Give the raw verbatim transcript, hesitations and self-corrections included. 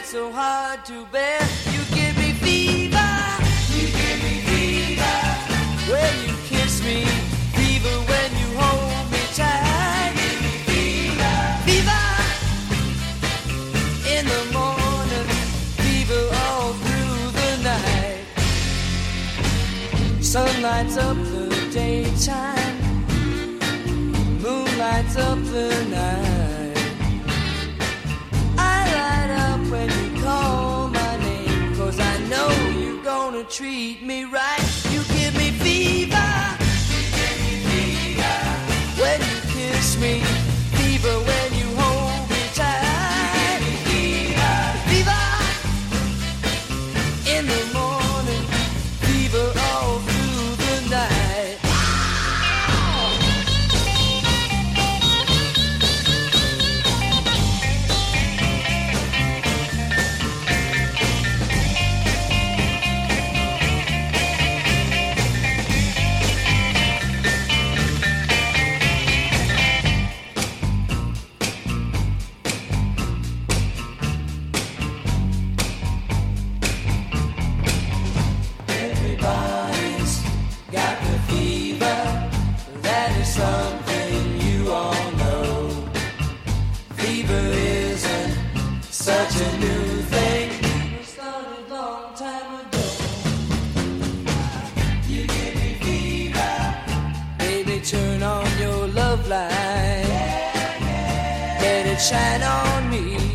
so hard to bear. You give me fever, you give me fever when you kiss me, fever when you hold me tight. You give me fever, fever in the morning, fever all through the night. Sun lights up the daytime, moon lights up the night. I light up when you call my name, 'cause I know you're gonna treat me right. You give me fever, you give me fever when you kiss me, fever when you hold me tight. You give me fever, fever in the morning, fever all through the night. Everybody's got the fever, that is something you all know. Fever isn't such a new thing, it started long time ago. You give me fever, baby, turn on your love light, let it shine on me.